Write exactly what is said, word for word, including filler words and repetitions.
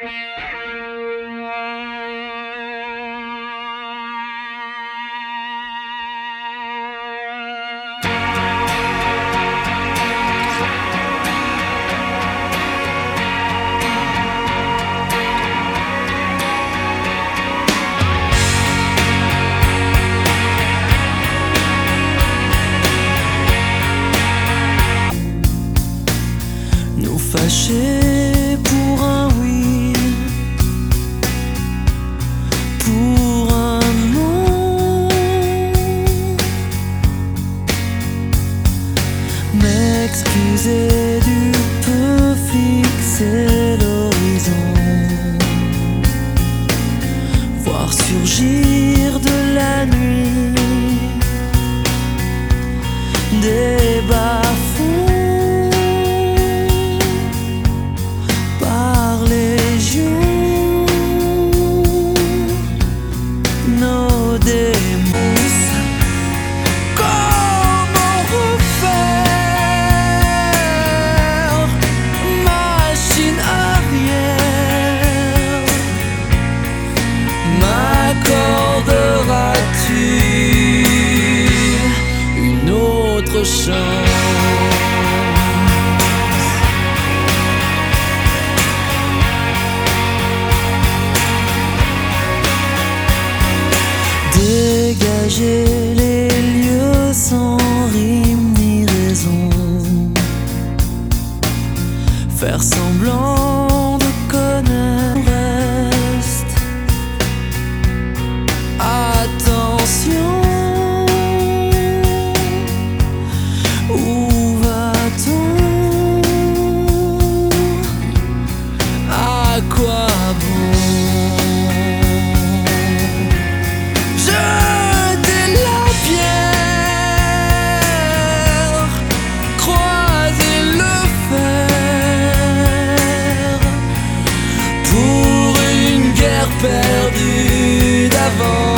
Nous fâchés pour un oui, pour un non, m'excuser du peu fixer l'horizon, voir surgir de la nuit des bas-fonds. Chance. Dégager les lieux sans rime ni raison, faire semblant de connaître le reste. Attention, où va-t-on? À quoi bon jeter la pierre, croiser le fer pour une guerre perdue d'avance?